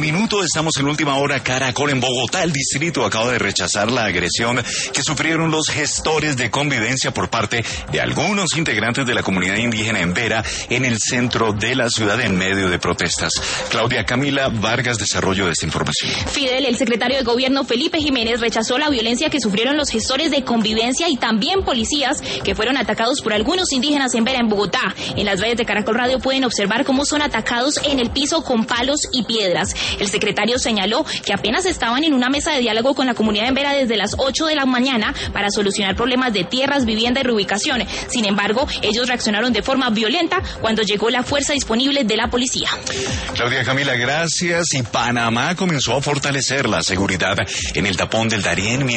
Minuto, estamos en última hora. Caracol en Bogotá. El distrito acaba de rechazar la agresión que sufrieron los gestores de convivencia por parte de algunos integrantes de la comunidad indígena en Vera, en el centro de la ciudad, en medio de protestas. Claudia Camila Vargas, desarrollo de esta información. Fidel, el secretario de Gobierno Felipe Jiménez rechazó la violencia que sufrieron los gestores de convivencia y también policías que fueron atacados por algunos indígenas en Vera, en Bogotá. En las redes de Caracol Radio pueden observar cómo son atacados en el piso con palos y piedras. El secretario señaló que apenas estaban en una mesa de diálogo con la comunidad en Vera desde las 8 de la mañana para solucionar problemas de tierras, vivienda y reubicación. Sin embargo, ellos reaccionaron de forma violenta cuando llegó la fuerza disponible de la policía. Claudia Camila, gracias. Y Panamá comenzó a fortalecer la seguridad en el tapón del Darién.